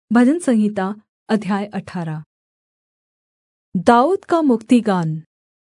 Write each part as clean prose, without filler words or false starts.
भजन संहिता अध्याय 18। दाऊद का मुक्तिगान।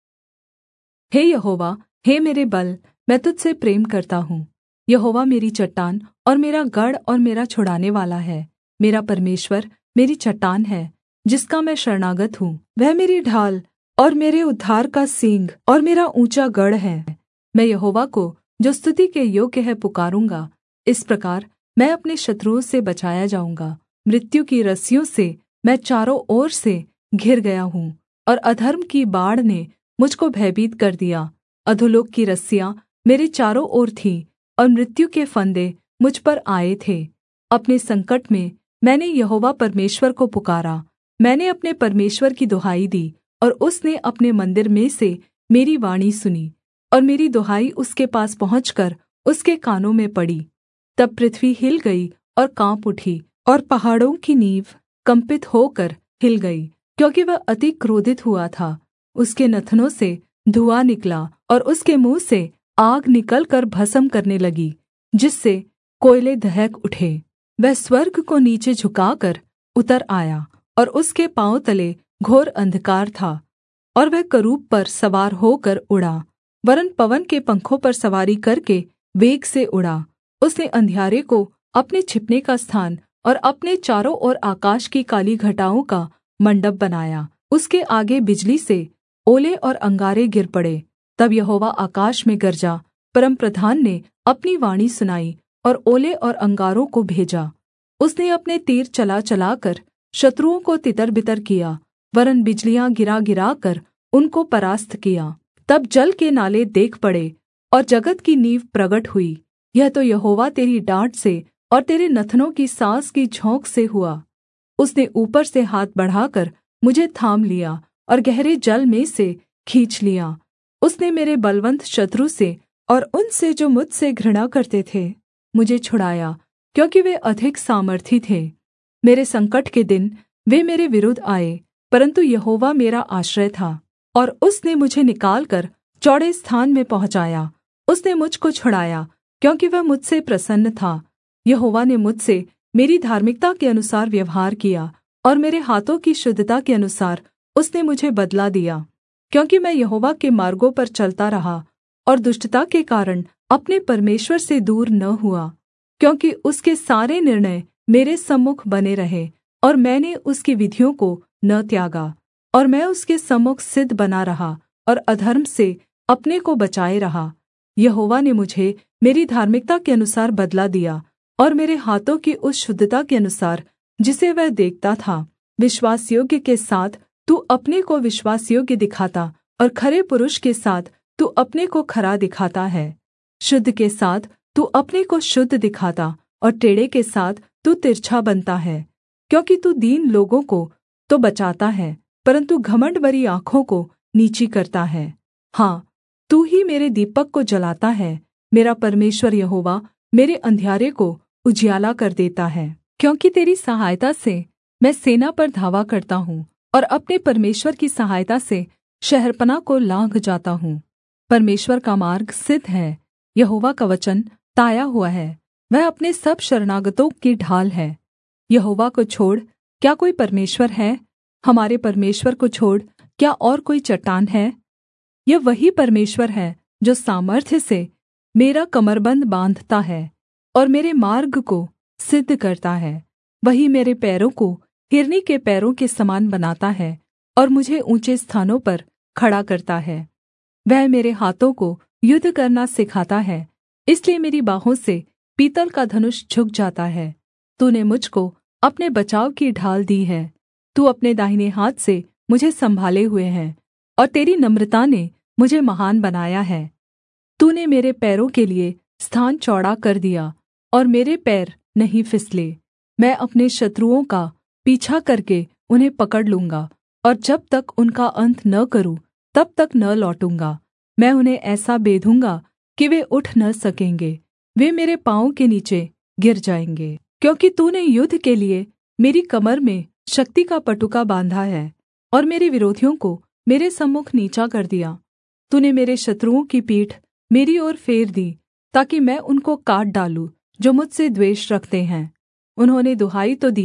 हे यहोवा, हे मेरे बल, मैं तुझ से प्रेम करता हूँ। यहोवा मेरी चट्टान और मेरा गढ़ और मेरा छुड़ानेवाला है। मेरा परमेश्वर मेरी चट्टान है, जिसका मैं शरणागत हूँ। वह मेरी ढाल और मेरे उद्धार का सींग और मेरा ऊँचा गढ़ है। मैं यहोवा को, जो स्तुति के योग्य है, पुकारूँगा। इस प्रकार मैं अपने शत्रुओं से बचाया जाऊँगा। मृत्यु की रस्सियों से मैं चारों ओर से घिर गया हूँ, और अधर्म की बाढ़ ने मुझ को भयभीत कर दिया। अधोलोक की रस्सियाँ मेरे चारों ओर थीं, और मृत्यु के फंदे मुझ पर आए थे। अपने संकट में मैंने यहोवा परमेश्वर को पुकारा। मैंने अपने परमेश्वर की दुहाई दी, और उसने अपने मंदिर में से मेरी वाणी सुनी, और मेरी दुहाई उसके पास पहुँचकर उसके कानों में पड़ी। तब पृथ्वी हिल गई और काँप उठी, और पहाड़ों की नींव कंपित होकर हिल गई, क्योंकि वह अति क्रोधित हुआ था। उसके नथनों से धुआँ निकला, और उसके मुँह से आग निकलकर भस्म करने लगी, जिससे कोयले दहक उठे। वह स्वर्ग को नीचे झुकाकर उतर आया, और उसके पाँव तले घोर अंधकार था। और वह करूब पर सवार होकर उड़ा, वरन् पवन के पंखों पर सवारी करके वेग से उड़ा। उसने अंधियारे को अपने छिपने का स्थान और अपने चारों ओर आकाश की काली घटाओं का मण्डप बनाया। उसके आगे बिजली से ओले और अंगारे गिर पड़े। तब यहोवा आकाश में गरजा, परमप्रधान ने अपनी वाणी सुनाई, और ओले और अंगारों को भेजा। उसने अपने तीर चला चलाकर शत्रुओं को तितरबितर किया, वरन् बिजलियाँ गिरा गिराकर उनको परास्त किया। तब जल के नाले देख पड़े, और जगत की नींव प्रगट हुई। यह तो यहोवा तेरी डाँट से और तेरे नथनों की साँस की झोंक से हुआ। उसने ऊपर से हाथ बढ़ाकर मुझे थाम लिया, और गहरे जल में से खींच लिया। उसने मेरे बलवन्त शत्रु से और उनसे जो मुझसे घृणा करते थे मुझे छुड़ाया, क्योंकि वे अधिक सामर्थी थे। मेरे संकट के दिन वे मेरे विरुद्ध आए, परन्तु यहोवा मेरा आश्रय था, और उसने मुझे निकालकर चौड़े स्थान में पहुँचाया। उसने मुझ को छुड़ाया, क्योंकि वह मुझसे प्रसन्न था। यहोवा ने मुझसे मेरी धार्मिकता के अनुसार व्यवहार किया, और मेरे हाथों की शुद्धता के अनुसार उसने मुझे बदला दिया। क्योंकि मैं यहोवा के मार्गों पर चलता रहा, और दुष्टता के कारण अपने परमेश्वर से दूर न हुआ। क्योंकि उसके सारे निर्णय मेरे सम्मुख बने रहे, और मैंने उसकी विधियों को न त्यागा। और मैं उसके सम्मुख सिद्ध बना रहा, और अधर्म से अपने को बचाए रहा। यहोवा ने मुझे मेरी धार्मिकता के अनुसार बदला दिया, और मेरे हाथों की उस शुद्धता के अनुसार जिसे वह देखता था। विश्वासयोग्य के साथ तू अपने को विश्वासयोग्य दिखाता, और खरे पुरुष के साथ तू अपने को खरा दिखाता है। शुद्ध के साथ तू अपने को शुद्ध दिखाता, और टेढ़े के साथ तू तिरछा बनता है। क्योंकि तू दीन लोगों को तो बचाता है, परन्तु घमण्ड भरी आँखों को नीची करता है। हाँ, तू ही मेरे दीपक को जलाता है। मेरा परमेश्वर यहोवा मेरे अंधियारे को उजियाला कर देता है। क्योंकि तेरी सहायता से मैं सेना पर धावा करता हूँ, और अपने परमेश्वर की सहायता से शहरपनाह को लाँघ जाता हूँ। परमेश्वर का मार्ग सिद्ध है, यहोवा का वचन ताया हुआ है। वह अपने सब शरणागतों की ढाल है। यहोवा को छोड़ क्या कोई परमेश्वर है? हमारे परमेश्वर को छोड़ क्या और कोई चट्टान है? यह वही परमेश्वर है जो सामर्थ्य से मेरा कमरबन्द बाँधता है, और मेरे मार्ग को सिद्ध करता है। वही मेरे पैरों को हिरनी के पैरों के समान बनाता है, और मुझे ऊँचे स्थानों पर खड़ा करता है। वह मेरे हाथों को युद्ध करना सिखाता है, इसलिए मेरी बाहों से पीतल का धनुष झुक जाता है। तूने मुझको अपने बचाव की ढाल दी है। तू अपने दाहिने हाथ से मुझे सम्भाले हुए है, और तेरी नम्रता ने मुझे महान बनाया है। तूने मेरे पैरों के लिए स्थान चौड़ा कर दिया, और मेरे पैर नहीं फिसले। मैं अपने शत्रुओं का पीछा करके उन्हें पकड़ लूँगा, और जब तक उनका अंत न करूँ तब तक न लौटूँगा। मैं उन्हें ऐसा बेधूँगा कि वे उठ न सकेंगे। वे मेरे पाँवों के नीचे गिर जाएँगे। क्योंकि तूने युद्ध के लिए मेरी कमर में शक्ति का पटुका बाँधा है, और मेरे विरोधियों को मेरे सम्मुख नीचा कर दिया। तूने मेरे शत्रुओं की पीठ मेरी ओर फेर दी, ताकि मैं उनको काट डालूँ जो मुझसे द्वेष रखते हैं। उन्होंने दुहाई तो दी,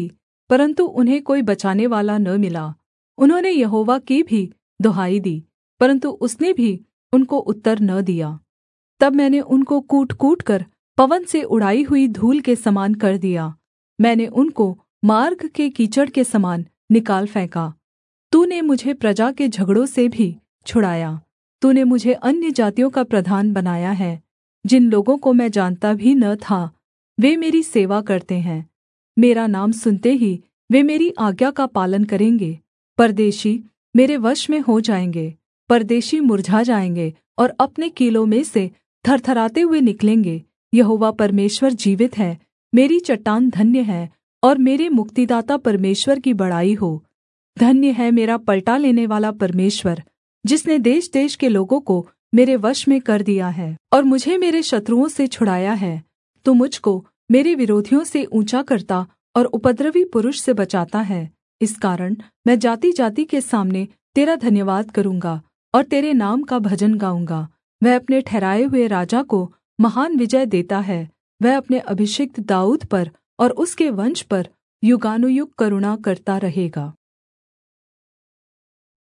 परन्तु उन्हें कोई बचानेवाला न मिला। उन्होंने यहोवा की भी दुहाई दी, परन्तु उसने भी उनको उत्तर न दिया। तब मैंने उनको कूट कूटकर पवन से उड़ाई हुई धूल के समान कर दिया। मैंने उनको मार्ग के कीचड़ के समान निकाल फेंका। तूने मुझे प्रजा के झगड़ों से भी छुड़ाया। तूने मुझे अन्यजातियों का प्रधान बनाया है। जिन लोगों को मैं जानता भी न था, वे मेरी सेवा करते हैं। मेरा नाम सुनते ही वे मेरी आज्ञा का पालन करेंगे। परदेशी मेरे वश में हो जाएँगे। परदेशी मुर्झा जाएँगे और अपने कीलों में से थरथराते हुए निकलेंगे। यहोवा परमेश्वर जीवित है, मेरी चट्टान धन्य है, और मेरे मुक्तिदाता परमेश्वर की बड़ाई हो। धन्य है मेरा पलटा लेनेवाला परमेश्वर, जिसने देशदेश के लोगों को मेरे वश में कर दिया है और मुझे मेरे शत्रुओं से छुड़ाया है। तू मुझको मेरे विरोधियों से ऊँचा करता और उपद्रवी पुरुष से बचाता है। इस कारण मैं जाति-जाति के सामने तेरा धन्यवाद करूँगा और तेरे नाम का भजन गाऊँगा। वह अपने ठहराए हुए राजा को महान विजय देता है। वह अपने अभिषिक्त दाऊद पर और उसके वंश पर युगानुयुग करुणा करता रहेगा।